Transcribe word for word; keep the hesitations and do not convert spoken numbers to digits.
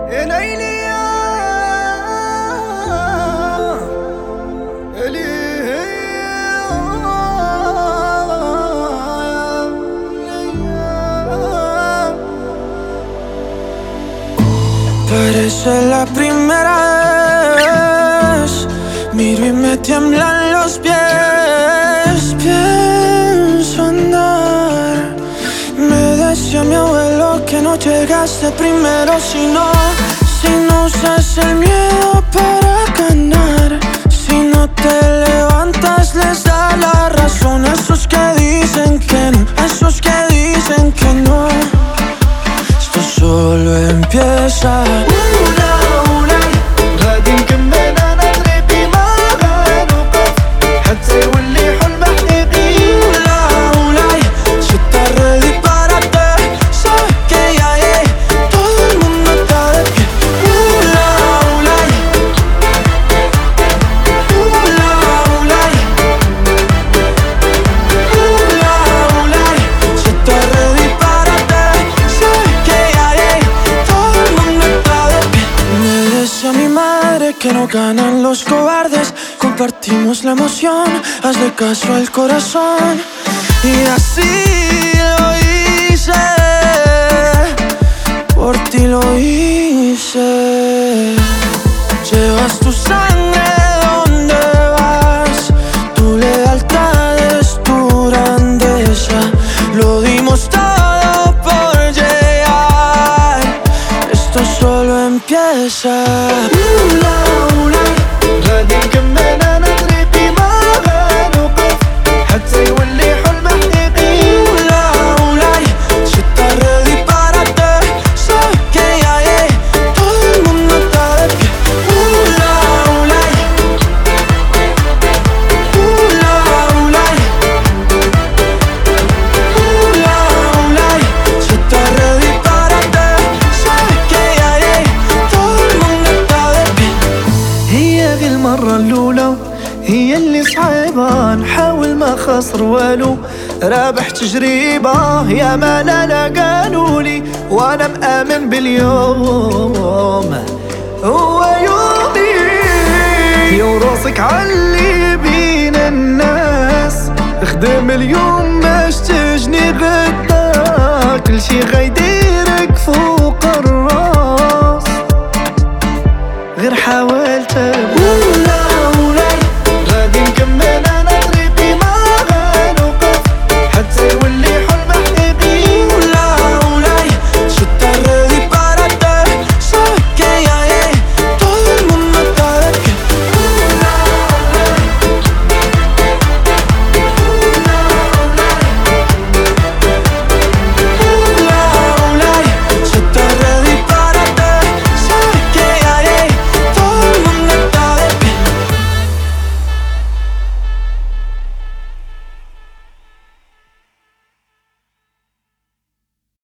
يا ليلي يا Parece la primera vez, miro y me tiemblan los pies. Pienso andar. Me decía mi abuelo que no llegaste primero, si no, si no usas el miedo para ganar. Si no te levantas les da la razón a esos que dicen que no, a esos que dicen que no. Esto solo empieza. Que no ganan los cobardes, compartimos la emoción, hazle caso al corazón. Y así lo hice, por ti lo hice. Llevas tu sangre donde vas, tu lealtad es tu grandeza. Lo dimos todo por llegar, esto solo empieza. المرة الأولى هي اللي صعيبة، نحاول ما خسر والو، رابح تجربة يا ما لا لا قالولي، وانا مآمن باليوم هو يومي. يوراسك علي بين الناس، اخدم اليوم ماش تجني غدا، كل شي غيديرك فوق